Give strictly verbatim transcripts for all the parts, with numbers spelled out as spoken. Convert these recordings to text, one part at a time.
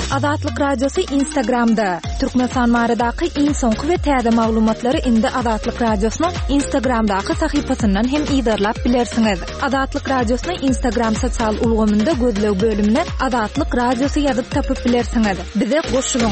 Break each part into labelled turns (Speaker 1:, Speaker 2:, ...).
Speaker 1: Azatlyk Radiosu Instagramda. Türkmenistan baradaky iň soňky we täze maglumatlary indi Azatlyk Radiosynyň Instagramdaky sahypasyndan hem ýa-da bilersiňiz. Azatlyk Radiosynyň Instagram sosial ulgamynda gözlew bölümine Azatlyk Radiosu ýazyp tapyp bilersiňiz. Bize goşulyň.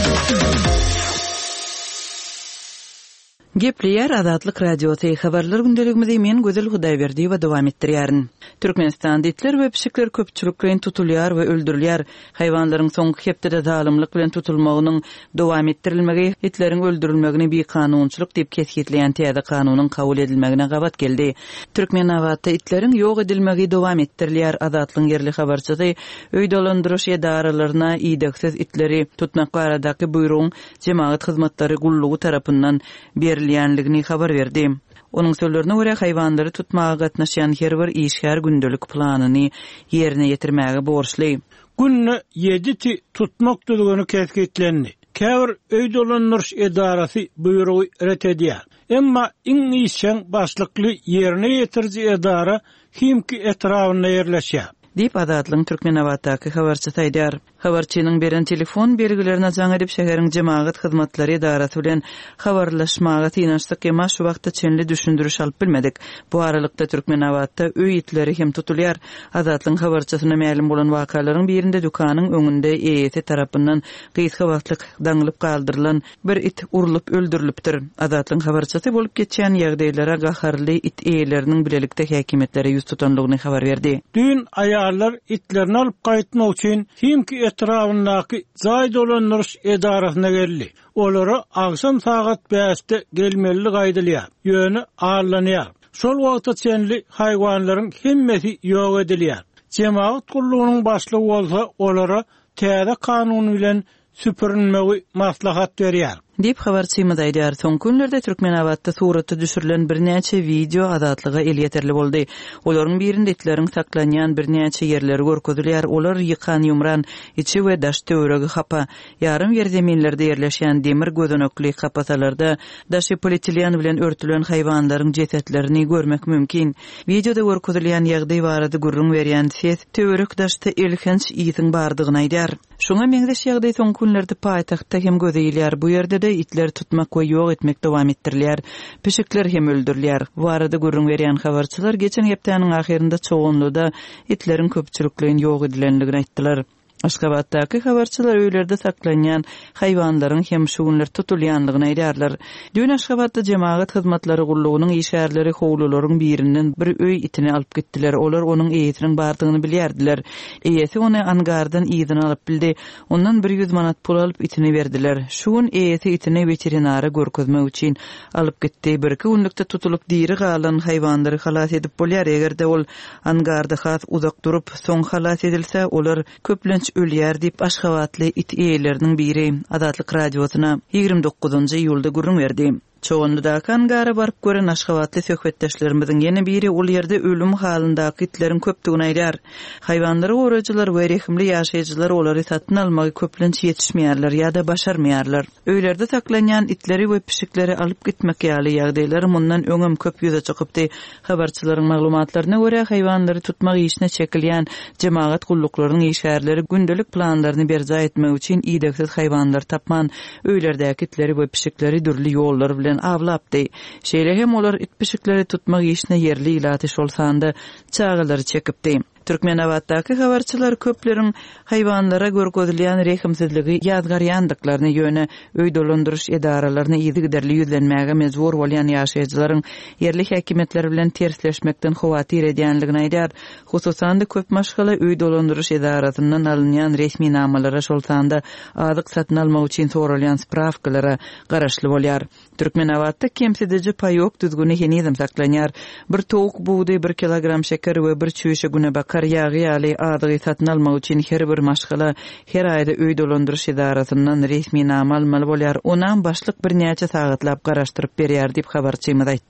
Speaker 2: Gepleyer Azatlyk Radiosu habarlar gündeligimizde men Gözel Hudaýberdi we dowam etdirýärin. Türkmenistan ditler we pişikler köpçülikden tutulýar we öldürilýär. Haýwanlaryň soňky hepde zalymlyk bilen tutulmagynyň dowam etdirilmegi, itleriň öldürilmegini bir kanunçylyk diýip kesgitleýän täze kanunyň kabul edilmegine gabat geldi. Türkmenawatda itleriň ýok edilmegi dowam etdirilýär. Azatlyň yerli habarçysy öý dolandyryş edaralaryna iýdeksiz itleri tutmak baradaky buýrugyň jemaat hyzmatlary gullugy tarapyndan berilýänligini habar berdi. Onun sözlerine göre hayvanları tutmağa gatnaşan her bir işgär gündelik planını yerine getirmäge borçly.
Speaker 3: Günne yedi tutmak düzgünü kesgitlendi. Käbir öý dolandyryş edarasy buýrugy ret edýär. Emma iň işçiň başlykly yerine getirji edara himki etrawyna ýerleşýär.
Speaker 2: Dip Azatlyň Türkmenawatdaky habarçysy aýdýar. Habarçynyň beren telefon belgilerini jaň edip şäheriň jemaat hyzmatlary idarasy bilen habarlaşmaga tynaşdyk, emma şu wagtda çenli düşündürüş alyp bilmedik. Bu aralykda Türkmenawatda öý itleri hem tutulýar. Azatlyň habarçysyna ma'lum bolan wakalaryň birinde dükanyň öňünde eýeti tarapyndan gysga wagtlyk daňylyp galdyrylan bir it urulyp öldürilipdir. Azatlyň habarçysy bolup geçýän ýagdaýlara gaharly it eýleriniň bilelikde häkimetlere ýüz tutanlygyny habar berdi.
Speaker 3: Dün ayarlar itlerini alıp qaytmak üçin himki etrafyndaky zaý dolandyryş edarasyna geldi. Olara aksam saat beşte gelmeli gaýdylýar. Ýöne ağırlanýar. Şol wagtda çenli haýwanlaryň hemmesi ýok edilýär. Jemaat gullugynyň başlygy bolsa olara täze kanuny bilen süpürülmegi maslahat berýär.
Speaker 2: Dip habarçymyz aýdýar. Soň günlerde Türkmenawatda suraty düşürilen birnäçe video azatlyga el ýeterli boldy. Olaryň birinde itleriň saklanýan birnäçe ýerleri görkezilýär. Olar ýykan ýumran içi we daş töweregi hapa, ýarym ýer zeminlerde ýerleşýän demir gözenekli hapasalarda daşy polietilen bilen örtülen haýwanlaryň jesetlerini görmek mümkin. Videoda görkezilýän ýagdaý barada gurrun berýän ses töwerek daşda elkenç ýytyň bardygyny aýdýar. Şoňa meňdeş ýagdaý soň günlerde paýtagtda hem gözeýilýär. Bu ýerde de itler tutmak we ýok etmek dowam etdirilýär. Pişikler hem öldürilýär. Bu arada gurrun berýän habarçylar geçen hepdeniň ahyrynda çoğunluda itleriň köpçülikligiň ýok edilenligini aýtdylar. Aşgabatdaky habarçylar öýlerde saklanýan haýwanlaryň hem şu günler tutulýanlygyny aýdýarlar. Dün Aşgabatda jemaat hyzmatlary gullugynyň işgärleri howlularyň birinden bir öý itini alyp gitdiler. Olar onuň eýetiniň bardygyny bilýärdiler. Eýesi ony angardan ýygyny alyp bildi. Ondan bir ýüz manat pul alyp itini berdiler. Şu gün eýesi itini veterinara görkezmek üçin alyp gitdi. Bir-iki günlükde tutulup diri galan haýwanlary halas edip bolýar. Egerde ol angarda has uzak durup soň halas edilse olar köplenç ölýär diýip Aşgabatly it eýleriniň biri Azatlyk Radiosyna ýigirmi dokuzunçy iýulda gurrun berdi. Çoğunda kangara barıp gören Aşgabatly söhbetdeşlerimizin yeni biri ol yerde ölüm halyndaky itlerin köpdigini aýdýar. Haýwanlary goraýjylar we rehimli ýaşaýjylar olary satyn almagy köplenç ýetişmeýärler ýa-da başarmaýarlar. Öýlerde saklanýan itleri we pişikleri alyp gitmek ýaly ýagdaýlar mundan öňem köp ýüze çykypdy. Habarçylaryň maglumatlaryna görä haýwanlary tutmak işine çekilýän jemaat gulluklarynyň işgärleri gündelik planlaryny berja etmek üçin iýdeksiz haýwanlar tapman, öýlerdäki itleri we pişikleri dürli ýollar bilen avlapdy. Şeýle hem olar it pişikleri tutmak işine yerli ilatyş bolsanda çağılary çekipdi. Türkmenawatdaky habarçylar köpleriň haýwanlara görkezilýän rehimsizligi ýazgarýandyklaryny ýöne öý dolandyryş edaralaryna ýygyderli ýüzlenmäge mejbur bolýan ýaşaýjylaryň yerli häkimetler bilen tersleşmekden howatyr edýänligini aýdýar. Hususan da köp maşgala öý dolandyryş edarasyndan alynýan resmi namalara şolsanda azyk satyn almak üçin soralýan spravkalara garaşly bolýar. Türkmenawatda kemsidici paýok düzgüni henizm saklanýar. Bir towuk buğday, bir kilogram şeker we bir çüýşe güne bakar ýagy ýaly adygy satyn almak üçin her bir maşgala her aýda öý dolandyryş edarasyndan resmi nama almaly bolýar. Onan başlyk bir näçe sagatlap garaşdyryp berýär diýip habarçymyz aýtdy.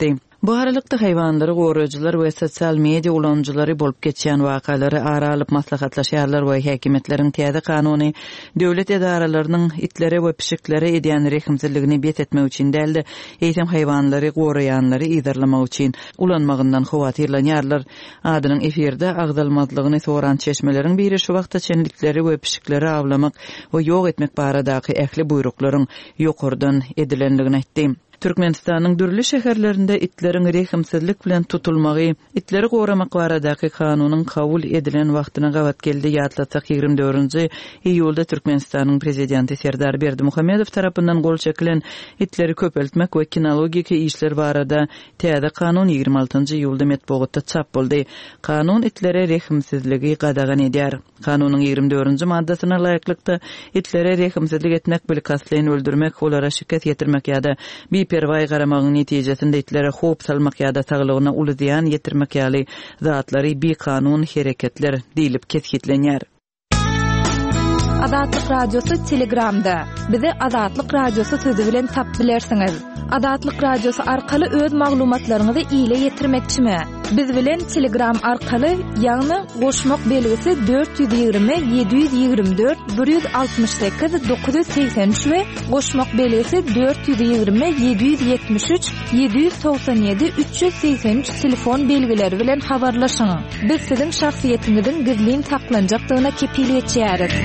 Speaker 2: Bu aralıkda hayvanları goraýjylar we sosial media ulanjylary bolup geçýän wakalary ara alyp maslahatlaşýarlar we häkimetleriň täze kanuny döwlet edaralarynyň itlere we pişiklere edýän rehimsizligini bet etmek üçin däldi. Eýsem hayvanlary goraýanlary ýydarlamak üçin ulanmagyndan howatyrlanýarlar. Adynyň efirde agdalmazlygyny soran çeşmeleriň biri şu wagtda çenlikleri we pişikleri awlamak we ýok etmek baradaky ähli buyruklaryň ýokurdan edilenligini aýtdy. Türkmenistanyň dürli şäherlerinde itleriň rehimsizlik bilen tutulmagy, itleri goramak baradaky kanunyň kabul edilen wagtyna gawat geldi. Ýatlatsak ýigirme dördünji iýulda Türkmenistanyň prezidenti Serdar Berdimuhammedow tarapyndan gol çekilen itleri köpeltmek we kinologik işler barada täze kanun ýigirme altynjy iýulda metbuatda çap boldy. Kanun itlere rehimsizligi gadagan edýär. Kanunyň ýigirme dördünji maddasyna laýyklykda itlere rehimsizlik etmek, bilkaslyny öldürmek, olara şikayet ýetirmek ýa-da perway garamagyň netijesinde itlere hop salmak ýa-da saglygyna uly ziýan ýetirmek ýaly zatlary bir kanun hereketler diýilip kesgitlenýär.
Speaker 1: Adatlyk radiosu Telegramda. Bizi Adatlyk radiosu sözi bilen tap bilersiňiz. Adatlyk radiosu arkaly öz maglumatlaryňyzy ýyla ýetirmekçimi? Biz bilen Telegram arkaly ýagny goşmak belgisi dört yüz ýigirme yedi yüz ýigirme dört bir yüz altymyş sekiz dokuz yüz seksen üç we goşmak belgisi dört yüz ýigirme yedi yüz ýetmiş üç yedi yüz toksan ýedi üç yüz seksen üç telefon belgileri bilen habarlaşyň. Biz siziň şahsiýetiňizin gizlin taklanjakdygyna kepiliyet etýäris.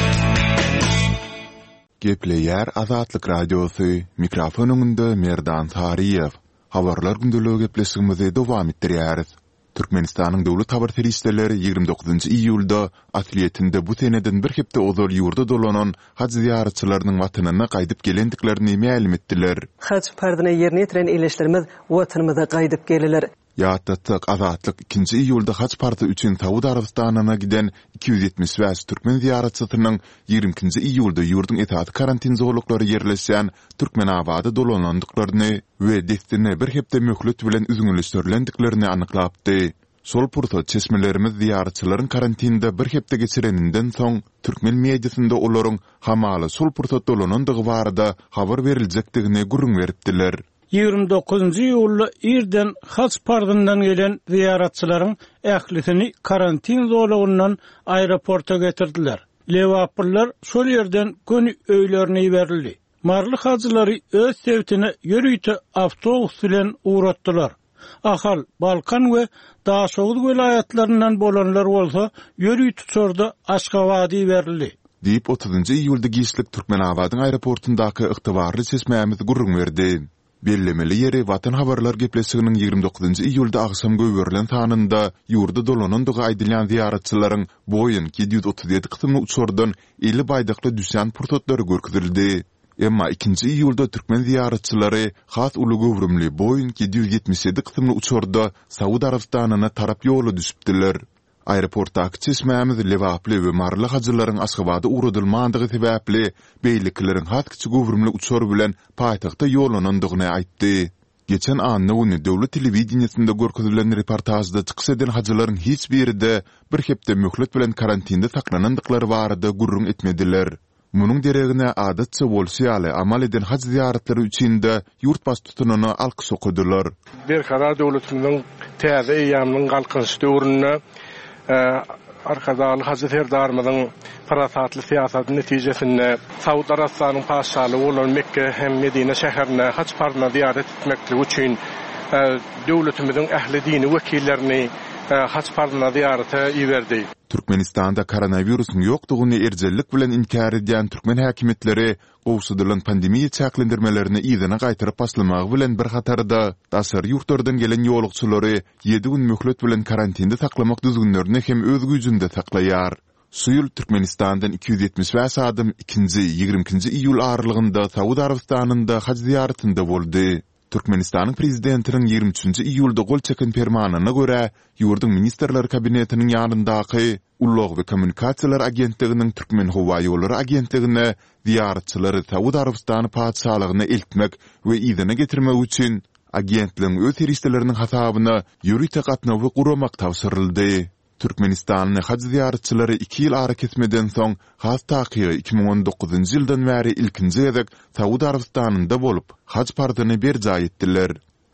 Speaker 4: Gepleýär Azatlyk radiosu, mikrofonunda Merdan Tariýew. Habarlar gündüligi gepleşigimizi dowam etdirýäris. Türkmenistanyň dowlat habar ferişdeleri ýigirme dokuzynjy iýulda atletinde bu seneden bir hepde ozal ýurda dolanan haç ziyaretçileriniň watanyna gaýdyp gelendiklerini ma'lum etdiler.
Speaker 5: Haç pardyna ýerine ýetiren eleşlerimiz watanymyza gaýdyp gelýär.
Speaker 4: Ýatdatsak Azatlyk ikinji iýulda haç party üçin Saudi Arabistanyna giden iki yüz ýetmiş beş türkmen ziyaretçileriniň ýigirminji iýulda ýurdun etat karantin zowluklary ýerleşýän Türkmenabada dolanandyklaryny we destine bir hepde möhlet bilen üzüňleşdirilendiklerini anyklapdy. Sol pursat çeşmelerimiz ziyaretçilerin karantinde bir hepde geçireninden soň türkmen mediasynda olaryň hamaly sol pursat dolanandygy barada habar beriljakdygyny gurrun beripdiler.
Speaker 3: ýigirme dokuzynjy iýulda irden haç pardyndan gelen ziyaretçilerin ählisini karantin zowlugyndan aeroporta getirdiler. Lewaplar şol ýerden göni öýlerine berildi. Marly hajylary öz sebitine ýörüýte awtobus bilen uğratdylar. Ahal, Balkan we Daşoğul welaýatlaryndan bolanlar bolsa ýörüýte tuturda Aşgabatdy berildi.
Speaker 4: Diýip otuzynjy iýulda Gişlik Türkmenabadyň aeroportundaky ygtybarly çeşmämiz gurrun berdi. Bellemeli ýeri Watan habarlar gepleşiginiň ýigirme dokuzynjy iýulda aksam göwerilen tanynda ýurda dolanandygy aýdylýan ziyaretçilerin boýun yedi yüz otuz ýedi kysymly uçurdan eli baýdakly düşýän purtotlary görkezildi. Emma ikinji iýulda türkmen ziyaretçilери has uly gowrumly boýun yedi yüz ýetmiş ýedi kysymly uçurda Saudi Arabistanyna tarap ýoly düşüpdiler. Aeroportdaky çeşmämiz lewaply we marly hajylaryň Aşgabada uğradylmandygy sebäpli beýlikleriň has kiçi gowrumly uçur bilen paýtagta ýolanandygyny aýtdy. Geçen anny ony döwlet telewizionyasynda görkezilen reportajda çykyş eden hajylaryň hiç birinde bir hepde möhlet bilen karantinde saklanandyklary barada gurrun etmediler. Munyň deregine adatça bolsaýaly amal eden haj ziyaretleri üçin de ýurtbaş tutunyny alkyş okudylar.
Speaker 6: Bir karar döwletiniň täze ýamynyň galkynşy döwrüne arkadaşlyk Hacı Serdarymyň parasatly siýasatynyň netijesinde Saudi Arabistanyň paşalygy bolan Mekke hem Medine şäherine haç pardyna ziyaret etmeklik üçin döwletimiziň ähli dini wekillerini haç pardyna ziyarete ýerdi.
Speaker 4: Türkmenistanda koronawirusyň ýokdugyny erjellik bilen inkar edýän türkmen häkimetleri gowşudylan pandemiýa çäklendirmelerini ýygyna gaýtaryp başlamagy bilen bir hatarda daşary ýurtlardan gelen ýolukçylary ýedi gün möhlet bilen karantinde saklamak düzgünlerini hem öz güýjünde saklaýar. Suýul Türkmenistandan iki yüz ýetmiş beş adam ikinji ýigirminji iýul aralygynda Saudi Arabistanyna haj ziyaretinde boldy. Türkmenistanyň prezidentiniň ýigirme üçinji iýulda gol çeken fermanyna görä, ýurdun ministrler kabinetiniň ýanyndaky Ulug we Kommunikasiýalar agentliginiň Türkmen Howa ýolları agentligine ziyaretçileri Saudi Arabistany paçalygyna eltmek we ýygyna getirmek üçin agentligiň öz teristleriniň hasabyna ýürüýte gatnawy guramak tawsyryldy. Türkmenistanyň haj ziyaretçileri iki ýyl ara kesmeden soň has takygy iki ming on dokuzynjy ýyldan bäri ilkinji gezek Saudi Arabistanyna bolup haj pardyny berja etdiler.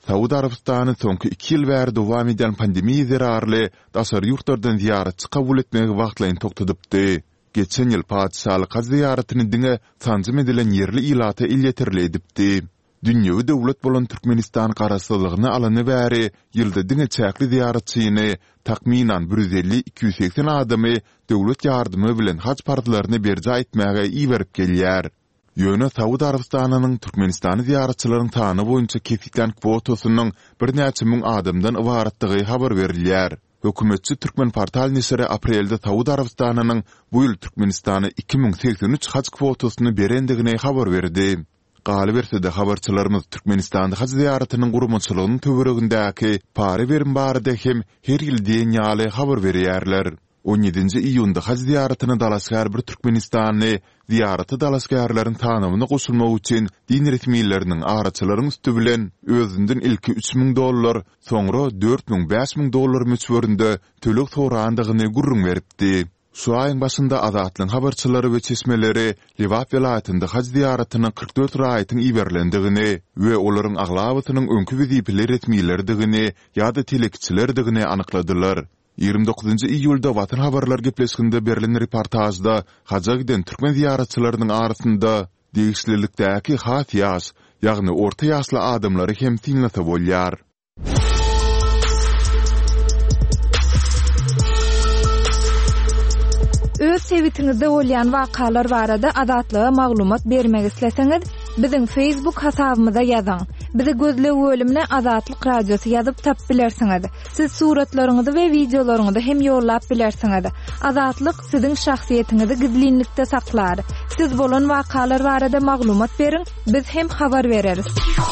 Speaker 4: Saudi Arabistany soňky iki ýyl bäri dowam eden pandemiýa zerarly daşary ýurtlardan ziyaretçi kabul etmegi wagtlaryny toktadypdy. Geçen ýyl padşahlyk haj ziyaretini diňe tanjym edilen ýerli ilata ilýetirli edipdi. Dünýäwi döwlet bolan Türkmenistan garaşsyzlygyny alany bäri ýylda diňe çäkli ziyaretçini takminan bir yüz elli iki yüz seksen adamy döwlet ýardymy bilen haj partlaryny berja etmäge iýerip gelýär. Ýöne Saudi Arabistanynyň Türkmenistany ziyaretçileriniň tany boýunça kesiklen kwotasynyň bir näçe müň adamdan ibaratdygy habar berilýär. Hökümetçi Türkmen portal nesiri aprelde Saudi Arabistanynyň bu ýyl Türkmenistany iki müň seksen üç haj kwotasyny berendigine habar berdi. Galy bersede habarçylarymyz Türkmenistanda haj ziyaretiniň gurumçylygynyň töweregindäki pary berim barada hem her ýyl diýen ýaly habar berýärler. on ýedinji iýunda haj ziyaretini dalaşgär bir Türkmenistany ziyareti dalaşgärlaryň tanymyny goşulmak üçin din resmiýetleriniň araçylaryň üstü bilen özünden ilki üç müň dollar, soňra dört müň beş müň dollar möçberinde tölek sorandygyny gurrun beripdi. Şu ayın başında Azatlyň habarçylary we çeşmeleri Livat welaýatynda haj ziyaretiniň kırk dört raýatyň iberlendigini we olaryň aglabatynyň öňkü wezipeleri resmiýetlerdigini ýa-da telekçilerdigini anykladylar. ýygrimi dokuzunji iýulda Watan habarlar gepleşginde berilen reportajda haja giden türkmen ziyaretçileriniň arasynda degişlilikdäki hat ýaş, ýagny orta ýaşly adamlary hem tiňlete bolýar.
Speaker 1: Öz sebitiňizde bolýan wakalar barada adatlyga maglumat bermek isleseňiz, biziň Facebook hasabymyza ýazyň. Bizi gözle bölümine Azatlyk radiosu ýazyp tap bilersiňiz. Siz suratlaryňyzy we videolaryňyzy hem ýollap bilersiňiz. Azatlyk siziň şahsiýetiniňizi gizlinlikde saklar. Siz bolan wakalar barada maglumat beriň, biz hem habar bereriz.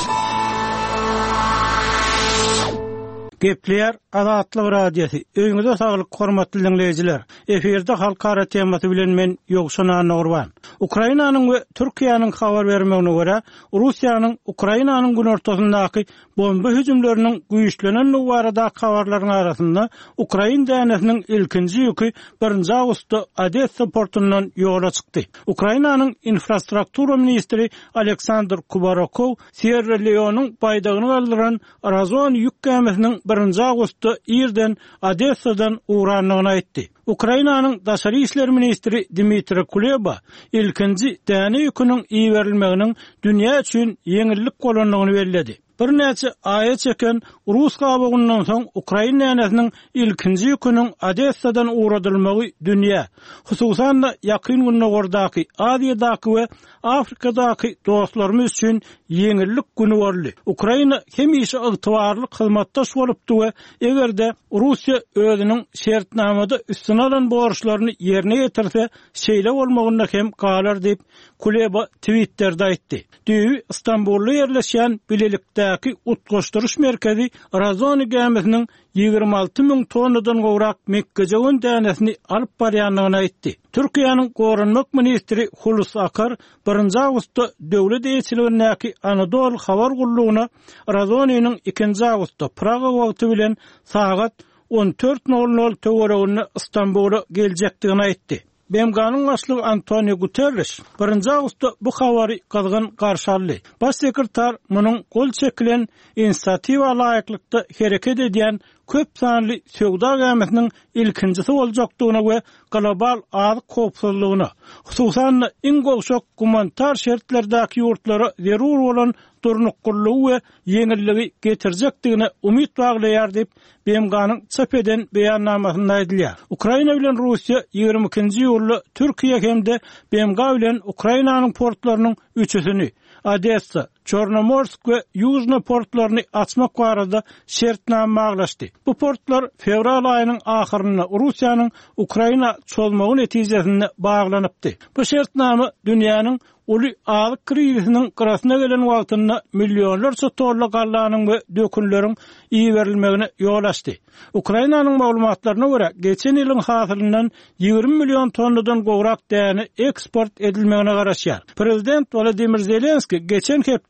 Speaker 3: Gepler Azatlyk radiosu. Öňüňizde saglyk hormatly dinleýijiler. Eferde halkara temasy bilen men Ýogşan Nurban. Ukrainanyň we Türkiýanyň habar bermegine görä, Russiýanyň Ukrainanyň gün ortasyndaky bomba hüjümleriniň güýçlenen barada habarlaryň arasynda Ukraina dänetiniň ilkinji ýüki birinji awgustda Odessa portundan ýola çykdy. Ukrainanyň infrastruktura ministri Aleksandr Kubarokov Sierra Leone'nyň paýdagyny galdyran Razon ýük gemisiniň birinji awgustda ýerden Odessadan uğranlygyny aýtdy. Ukrainanyň daşary işler ministri Dmitry Kuleba ilkinji däne ýüküniň iýerilmeginiň dünýä üçin ýeňillik bolanlygyny bellädi. Bir näçe aýa çeken Rus gabagyndan soň Ukraina dänetiniň ilkinji ýüküniň Odessadan uğradylmagy dünýä, hususan da ýakyn günlerdaky Aziýadaky we Afrikadaky dostlarymyz üçin ýeňillik güni boldy. Ukraina hemişe ygtybarly hyzmatdaş bolupdy we egerde Russiýa özüniň şertnamada üstün alan borçlaryny ýerine ýetirse, şeýle bolmagyna hem galar diýip Kuleba Twitter'de aýtdy. Düýbi İstanbulda ýerleşýän bilelikdäki utgoşduruş merkezi Razon gemisiniň ýygrimi alty müň tonnadan gowrak Mekkejewen dänesini alyp barýanlygyny aýtdy. Türkiýanyň Gorunmak ministri Hulusi Akar birinji awgustda döwlet elçiligindäki Anadolu habar gullugyna Razonynyň ikinji awgustda Praga wagty bilen sagat on dört nol nol töwereginde İstanbul'a geljekdigini aýtdy. B M G'nyň başlygy Antonio Guterres birinji awgustda bu habary gazgyn garşy aldy. Baş sekretar munyň gol çekilen inisiatiwa laýyklykda hereket edýän köp sanly söwda gemisiniň ilkinjisi boljakdygyna we global azyk howpsuzlygyna, hususan iň gowşak humanitar şertlerdäki ýurtlara zerur bolan durnuklugy we ýeňilligi getirjekdigine umyt baglaýar diýip B M G'nyň çap eden beýannamasynda aýdylýar. Ukraina bilen Russiýa ýygrimi ikinji ýylda Türkiýe hemde B M G bilen Ukrainanyň portlarynyň üçüsini Odessa, Çornomorsk we Yuzhno portlaryny açmak barada şertnama aglaşdy. Bu portlar fevral aýynyň ahyryna Russiýanyň Ukraina çolmagy netijesinde baglanypdy. Bu şertnama dünýäniň uly azyk krizisiniň garasyna gelen wagtynda millionlarça tonla gallanyň we dökünleriň iýerilmegine ýol açdy. Ukrainanyň maglumatlaryna görä, geçen ýylyň hasylyndan ýygrimi million tonnadan gowrak däne eksport edilmegine garaşýar. Prezident Volodymyr Zelenski geçen hepde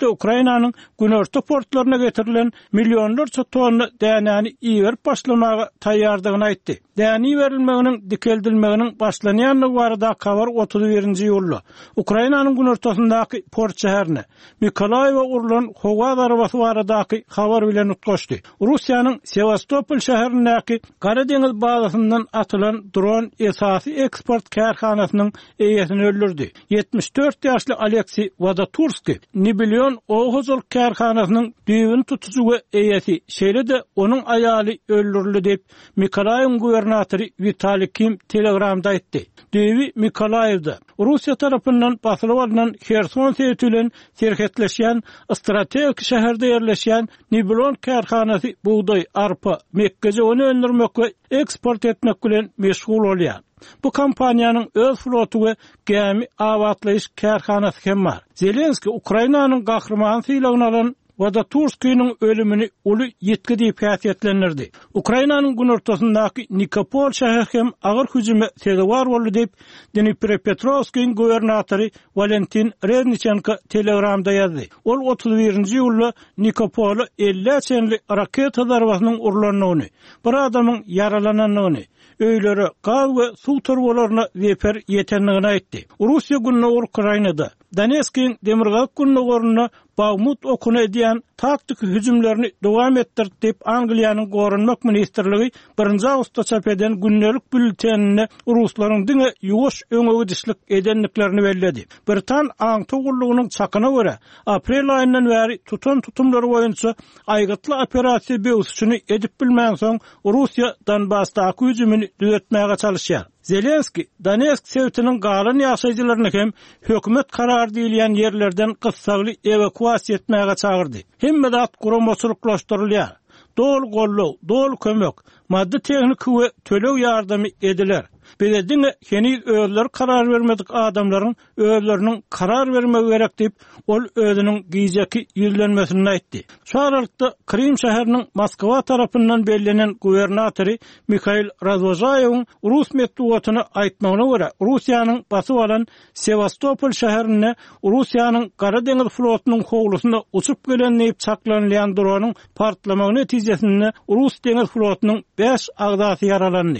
Speaker 3: Russiýa Ukrainanyň günorta portlaryna getirilen millionlarça tonna dänäni iýerip başlamaga taýýardygyny aýtdy. Däni berilmeginiň dikeldilmeginiň başlanýanlygy barada habar otuz birinji ýylda Ukrainanyň günortasyndaky port şäherine Mykolaýewa urulan howa darabasy baradaky habar bilen utgaşdy. Russiýanyň Sevastopol şäherindäki Gara deňiz bazasyndan atylan dron esasy eksport kärhanasynyň eýesini öldürdi. yetmiş dört ýaşly Aleksey Vodoturskiy Nibilyon Oğuzul kärhanasynyň düýbün tutujugy eýesi şeýle-de onuň aýaly öldürildi diýip Mykolaýew gubernatory Vitaliy Kim Telegramda aýtdy. Düýbi Mykolaýewda Russiýa tarapyndan basylyp alynan Kherson şeýle serhetleşýän strategik şäherde ýerleşýän Nibilyon kärhanasy buğday, arpa, mekkeje onu öndürmek we eksport etmek bilen meşgul bolýar. Bu kampaniýanyň öz flotu we gämi awatlaýyş kärhanasy hem bar. Zelenski Ukrainanyň gahrymany sylagyny alan Vodoturskiyň ölümini uly ýetki diýip häsiýetlendirdi. Ukrainanyň günortasyndaky Nikopol şäheri hem agyr hüjüme sebäp boldy diýip Dnipropetrovskiň gubernatory Valentin Reznichenko Telegramda ýazdy. Ol otuz birinji ýylda Nikopol'a elli çenli raketa darbasynyň urulanyny, bir adamyň yaralananyny, öýlere gaz we suw turbolaryna weper ýetenligini aýtdy. Russiýa günne Ukrainada Donetskiň demirgaz günne Bagmut okuna ediyen taktik hüjümlerini dowam etdirdi diýip Angliýanyň gorunmak ministrligi birinji awgustda çap eden günnelik bültenine ruslaryň diňe ýuwaş öňe dişlik edenliklerini belledi. Britan aňtogullygynyň çakyna görä aprel aýyndan bäri tutan tutumlary boýunça aýgytly operasiýa beýüsçüni edip bilmän soň Russiýa Donbassdaky hüjümini düzeltmäge çalışýar. Zelenski, Donetsk sevtinin galan ýaşaýjylaryny hem hökümet karar diýilýän ýerlerden gyssagly evakuasiýa etmäge çagyrdy. Hemme zat guramaçylyklaşdyrylýar. Dol gollow, dol kömek, maddi tehnik we tölew ýardamy ediler. Belediňe heniz özleri karar vermedik adamlaryň özleriniň karar vermegi gerek diýip ol özüniň giýjeki ýüzlenmesini aýtdy. Şu aralykda Krim şäheriniň Moskwa tarapyndan bellenen gubernatory Mikhail Razvojayewiň Rus medeniýetine aýtmagyna görä Russiýanyň basyp alan Sevastopol şäherine Russiýanyň Gara deňiz flotunyň howlusyna uçup gelen diýip çaklanýan dronyň partlamagy netijesinde Rus deňiz flotunyň beş agdasy yaralandy.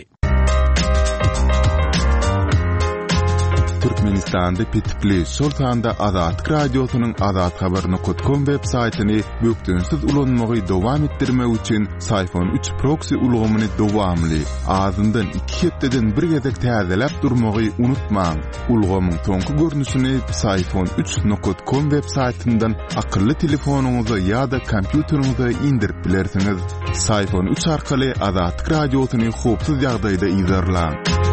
Speaker 4: Türkmenistan'da Petipli Sultan'da Azat Radyosu'nun Azat Habarını Kotkom web saytini böktönsiz ulanmagy dowam etdirmek üçin Sayfon üç proxy ulgamyny dowamly azyndan iki hepdeden bir gezek täzelep durmagy unutmaň. Ulgamyň soňky görnüşini sayfon üç nokta com web saytyndan akylly telefonuňyza ýa-da kompýuteriňize indirip bilersiňiz. Sayfon üç arkaly Azat Radyosu'ny hopsuz ýagdaýda izlerläň.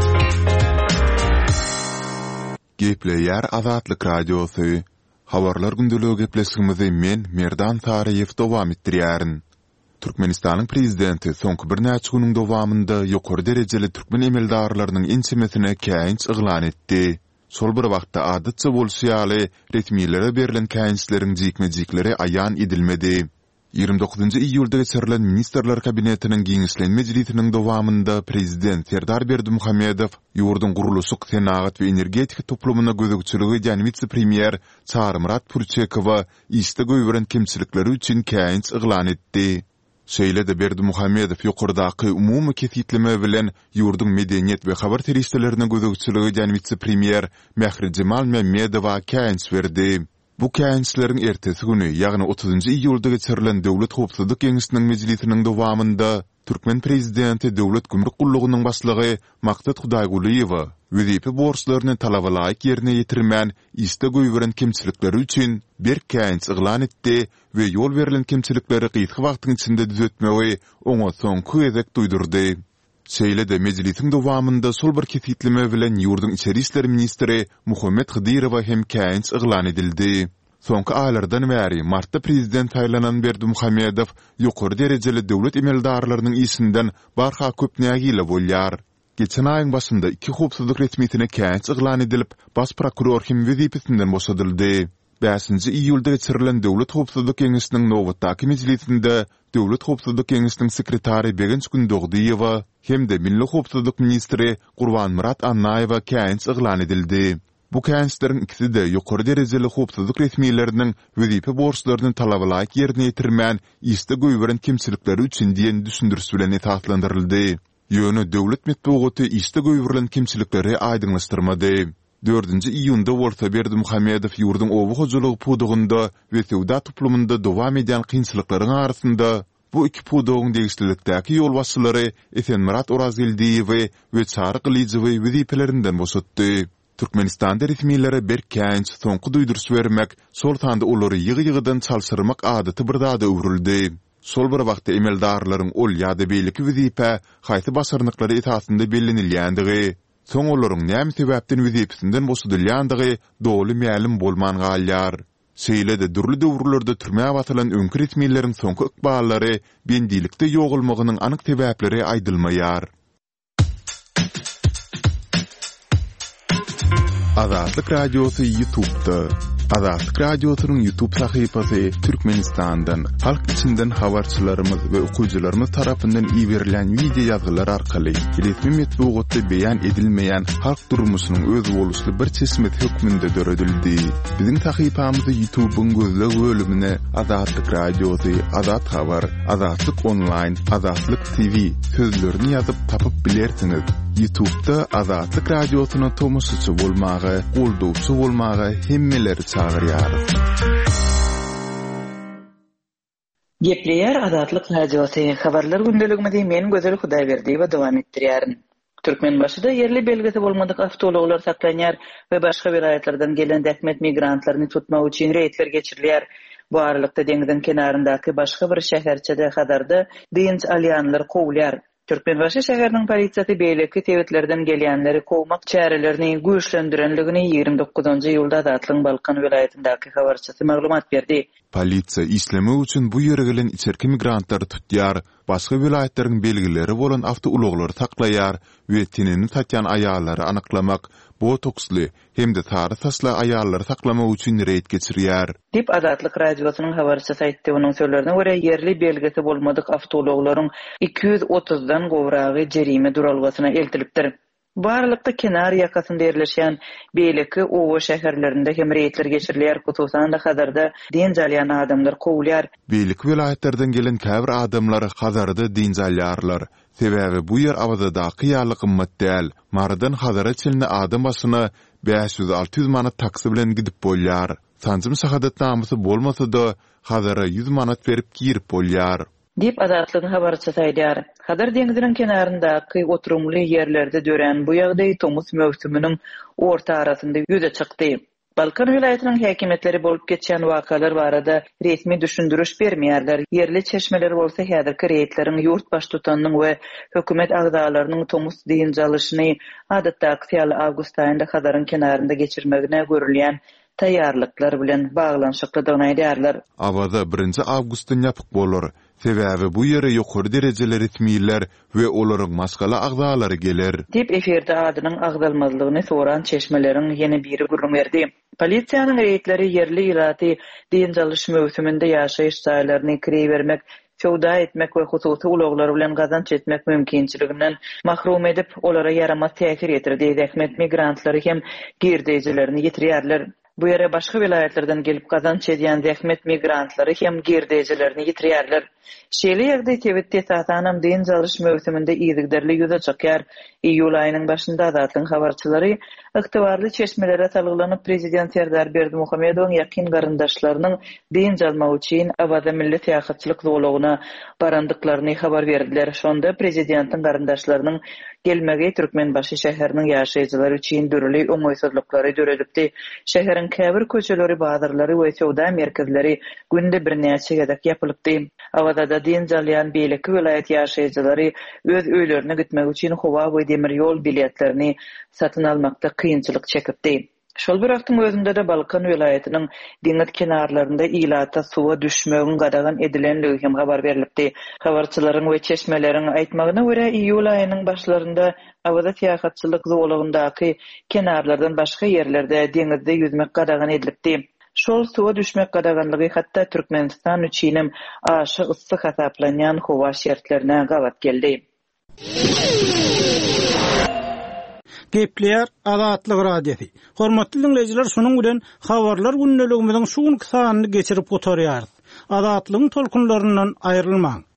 Speaker 4: Gepleýär Azatlyk Radiosu. Habarlar gündeligi gepleşigimizi men Merdan Tariýew dowam etdirýärin. Türkmenistanyň prezidenti soňky bir näçe güniň dowamynda ýokary derejeli türkmen emeldarlarynyň inçemesine käýinç yglan etdi. Şol bir wagtda adatça bolýaly resmiýetlere berilen käýinçleriň jikme-jikleri aýan edilmedi. ýygrimi dokuzynjy iýulda geçirilen Ministrler Kabinetiniň giňişlen mejlisiniň dowamynda prezident Serdar Berdimuhammedow ýurdun guruluşy, senagat we energetika toplumyna gözegçiligi ýa-ni vice-premier Çağrımrat Purçekowa iste göýbüren kemçilikleri üçin käýinç yglan etdi. Şeýle-de Berdimuhammedow ýokardaky umumy kesitleme bilen ýurdun medeniýet we habar terişlerine gözegçiligi ýa-ni vice-premier Mehri Jemal Memmedowa käýinç berdi. Bu käýinçleriň ertesi güni, ýagny otuzynjy iýulda geçirilen Döwlet Howpsuzlyk Geňişiniň mejlisiniň dowamynda Türkmen prezidenti Döwlet Gümrük Gullugynyň başlygy Maksat Hudaýguliýew wezipä borçlaryny talaba laýyk ýerine ýetirmän iste göýbüren kemçilikleri üçin bir käýinç yglan etdi we ýol berilen kemçilikleri gysga wagtyň içinde düzeltmegi oňa soňky gezek duýdurdy. Şeýle-de mejlisiň dowamynda sol bir kesitleme bilen ýurdun içeri işleri ministri Muhammed Hydyrowa hem käýinç yglan edildi. Soňky aýlardan bäri martda prezident taýlanan Berdimuhammedow ýokary derejeli döwlet emeldarlarynyň ýysynden barha köpnägile bolýar. Geçen aýyň başynda iki howpsuzlyk resmiýetine käýinç yglan edilip, baş prokuror hem wezipesinden boşadyldy. beşinji iýulda geçirilen Döwlet Howpsuzlyk Geňişiniň nowatdaky mejlisinde Döwlet Howpsuzlyk Geňişiniň sekretary Begenç Gündogdiýewa hem de Milli Howpsuzlyk ministri Gurbanmurat Annaýewa käýinç yglan edildi. Bu känçlerin ikisi de ýokary derejeli howpsuzlyk resmiýetleriniň wezipe borçlaryny talablaýyk ýerine ýetirmän iste göýberen kimçilikleri üçin diýen düşündürüş bilen esaslandyryldy. Ýöne döwlet medeniýeti iste göýberilen kimçilikleri aýdyňlaşdyrmady. dördünji iýunda bolsa Berdi Muhammedow ýurdun owu hojulugy pudugynda we sewda tuplumynda dowam edýän kynçylyklaryň arasynda bu iki pudugyň degişlilikdäki ýol başçylary Esenmurat Orazgeldiýew we Çary Gylyjewy wezipelerinden boşatdy. Türkmenistanda resmiýetleri berkänç soňky duýduruş bermek, sol tanda olary ýygy-ýygydan çalşyrmak adaty bir zada öwrüldi. Sol bir wagtda emeldarlaryň ol ýa-da beýleki wezipe haýsy başarnyklary esasynda bellenilýändigi, soň olaryň näme sebäpden wezipesinden boşadylýandygy dogly mälim bolman galýar. Şeýle-de dürli döwürlerde türmäge batylan öňkü resmiýetleriň soňky ykballary bendilikde ýogulmagynyň anyk sebäpleri aýdylmaýar. Azatlyk Radiosu YouTube'da. Azatlyk Radiosu'nun YouTube sahypasy Türkmenistandan, halk içinden habarçylarymyz we okuwçylarymyz tarapyndan iýerilen video ýazgylar arkaly resmi medeniýetde beýan edilmeýän halk durmuşynyň öz boluşly bir çeşmet hökmünde döredildi. Biziň sahypamyzy YouTube'un gözleg bölümine Azatlyk Radiosu, Azat Habar, Azatlyk Online, Azatlyk T V sözlerini ýazyp tapyp bilersiňiz. YouTube'da Azatlyk Radiosu'na tomusçy bolmagy, goldowçy bolmagy hemmeleri çagyrýar.
Speaker 7: Gepleýär Azatlyk Radiosu habarlar gündeliginde men Gözel Hudaýberdi we dowam etdirýärin. Türkmenbaşyda yerli belgesi bolmadyk awtologlar saklanýar we başga vilayetlerden gelen däkmet migrantlaryny tutmak üçin reýtler geçirilýär. Bu aralykda deňiziň kenaryndaky başga bir şäherçede hadarda dynç alýanlar kowulýar. Türkmenbaşy şäheriniň polisiýasy beýleki tebetlerden gelýänleri kowmak çärelerini güýçlendirenligini ýygrimi dokuzynjy ýylda Azatlyň Balkan vilayatindaky habarçysy maglumat berdi.
Speaker 4: Polisiýa islemi üçin bu ýere gelen içerki migrantlary tutýar, başga vilayetleriň belgileri bolan awtouloglary saklaýar we tinini tatýan aýallary anyklamak, botoksly hemde tary tasla aýallary saklamak üçin reýt geçirýär.
Speaker 7: Dip Azatlyk Radiosynyň habarçysy aýtdy. Onuň sözlerine görä yerli belgesi bolmadyk awtologlaryň iki yüz otuzdan gowragy jerime duralgasyna eltilipdir. Bu aralykda kenar ýakasynda ýerleşýän beýleki owa şäherlerinde hem reýtler geçirilýär, hususan da Hazarda dinjalýan adamlar kowulýar.
Speaker 4: Beýleki vilayetlerden gelen käbir adamlar Hazarda dinjalýarlar. Sebäbi bu ýer awazadaky ýaly gymmat däl. Maradan Hazara çelne adam başyna beş yüz altı yüz manat taksy bilen gidip bolýar. Sanjym şahadatnamysy bolmasa-da Hazara yüz manat berip girip bolýar.
Speaker 7: Dip Azatlyň habarçysy aýdýar. Hadar deňiziniň kenaryndaky oturumly ýerlerde dören bu ýagdaý tomus mövsüminiň orta arasynda ýüze çykdy. Balkan vilayetiniň häkimetleri bolup geçýän wakalar barada resmi düşündürüş bermeýärler. Yerli çeşmeler bolsa häzirki reýtleriň ýurt baş tutanyň we hökümet agzalarynyň tomus dynjalyşyny adatdaky ýaly awgust aýynda Hazaryň kenarynda geçirmegine görülýän taýýarlyklar bilen baglanşyklydygyny aýdýarlar.
Speaker 4: Awada birinji awgustdan ýapyk bolar. Sebäbi bu ýere ýokary derejeli resmiýetler we olaryň maskala agzalary geler.
Speaker 7: Dip eferde adynyň agdalmazlygyny soran çeşmeleriň ýene biri gurrun berdi. Polisiýanyň reýtleri yerli ýaty dynjalyş mövsüminde ýaşaýyş saýlaryny kirä bermek, sowda etmek we hususy ulaglar bilen gazanç etmek mümkinçiliginden mahrum edip olara ýaramas täsir etirdi. Däkmet migrantlary hem girdejilerini ýetirýärler. Bu ýere başga vilayetlerden gelip gazanç edýän däkmet migrantlary hem girdejilerini ýetirýärler. Şeýle ýerde tebetde satanam dynjalyş mövsüminde ýygyderli ýüze çykýar. Iýul aýynyň başynda Azatlyň habarçylary yktybarly çeşmelere salyglanyp prezident Serdar Berdimuhammedowyň ýakyn garyndaşlarynyň dynjalmak üçin Awada milli täýakçylyk zowlagyna barandyklaryny habar berdiler. Şonda prezidentiň garyndaşlarynyň gelmegi Türkmenbaşy şäheriniň ýaşaýjylary üçin dürli oňoýsuzlyklary döredipdi. Şäheriň käbir köçeleri, bazarlary we sowda merkezleri günde birnäçe gedek ýapylypdy. Awada dynjalýan beýleki vilayet ýaşaýjylary öz öýlerine gitmek üçin howa we demir ýol biletlerini satyn almakda kynçylyk çekipdi. Şol bir wagtyň özünde de Balkan vilayetiniň deňiz kenarlarynda ilata suwa düşmegiň gadagan edilenligi hem habar berilipdi. Habarçylaryň we çeşmeleriň aýtmagyna görä iýul aýynyň başlarynda Awada täýakçylyk zowlagyndaky kenarlardan başga ýerlerde deňizde ýüzmek gadagan edilipdi. Şol suwa düşmek gadaganlygy hatda Türkmenistan üçin aşy ıssy hasaplanýan howa şertlerine gabat geldi.
Speaker 3: Gepleýär Azatlyk radiosi. Hormatly dinleyijiler, şunuň bilen habarlar günneligimiziň şuň kysanyny geçirip oturýar. Azatlygyň tolkunlaryndan aýrylmaň.